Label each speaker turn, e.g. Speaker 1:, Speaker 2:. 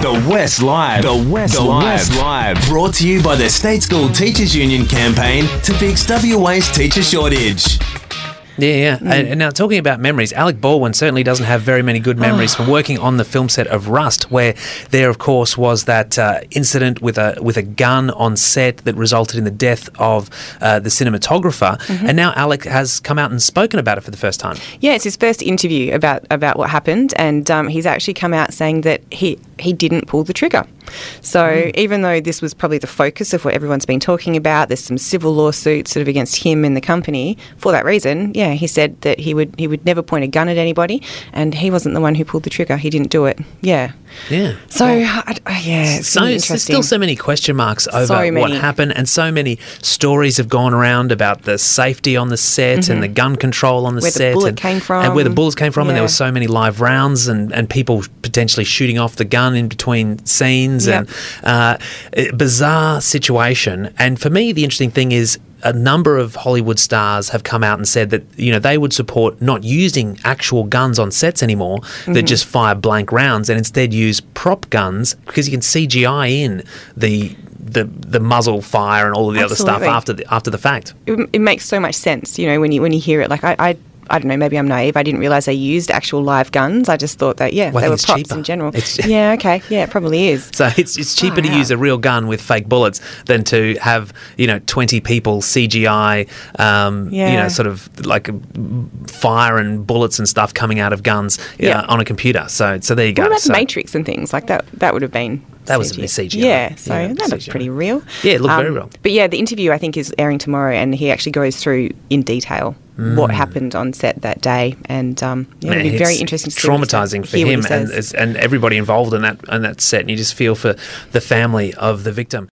Speaker 1: The West Live. The West Live. Brought to you by the State School Teachers Union campaign to fix WA's teacher shortage.
Speaker 2: Yeah. And now, talking about memories, Alec Baldwin certainly doesn't have very many good memories from working on the film set of Rust, where there, of course, was that incident with a gun on set that resulted in the death of the cinematographer. And now Alec has come out and spoken about it for the first time.
Speaker 3: Yeah, it's his first interview about what happened, and he's actually come out saying that he didn't pull the trigger. So even though this was probably the focus of what everyone's been talking about, there's some civil lawsuits sort of against him and the company for that reason. Yeah, he said that he would never point a gun at anybody, and he wasn't the one who pulled the trigger. He didn't do it. Yeah.
Speaker 2: Yeah.
Speaker 3: So it's really interesting.
Speaker 2: There's still so many question marks over
Speaker 3: So
Speaker 2: what
Speaker 3: many.
Speaker 2: happened, and so many stories have gone around about the safety on the set and the gun control on the
Speaker 3: Where
Speaker 2: set.
Speaker 3: the bullet came from.
Speaker 2: And where the bullets came from, and there
Speaker 3: Yeah.
Speaker 2: were so many live rounds and people potentially shooting off the gun in between scenes.
Speaker 3: Yep.
Speaker 2: And bizarre situation. And for me, the interesting thing is a number of Hollywood stars have come out and said that, you know, they would support not using actual guns on sets anymore that just fire blank rounds, and instead use prop guns, because you can CGI in the muzzle fire and all of the other stuff after the fact.
Speaker 3: It makes so much sense, you know, when you hear it. Like I don't know, maybe I'm naive. I didn't realise they used actual live guns. I just thought that, they were props
Speaker 2: cheaper.
Speaker 3: in general. Yeah, okay. Yeah, it probably is.
Speaker 2: So it's cheaper to use a real gun with fake bullets than to have, 20 people CGI, sort of like fire and bullets and stuff coming out of guns on a computer. So there you go.
Speaker 3: What about Matrix and things like that? That would have been...
Speaker 2: That was a bit CGI.
Speaker 3: Yeah, so that looked pretty real.
Speaker 2: Yeah, it looked very real.
Speaker 3: But yeah, the interview I think is airing tomorrow, and he actually goes through in detail what happened on set that day, and it'll be very interesting to see.
Speaker 2: Traumatizing for him and everybody involved in that set, and you just feel for the family of the victim.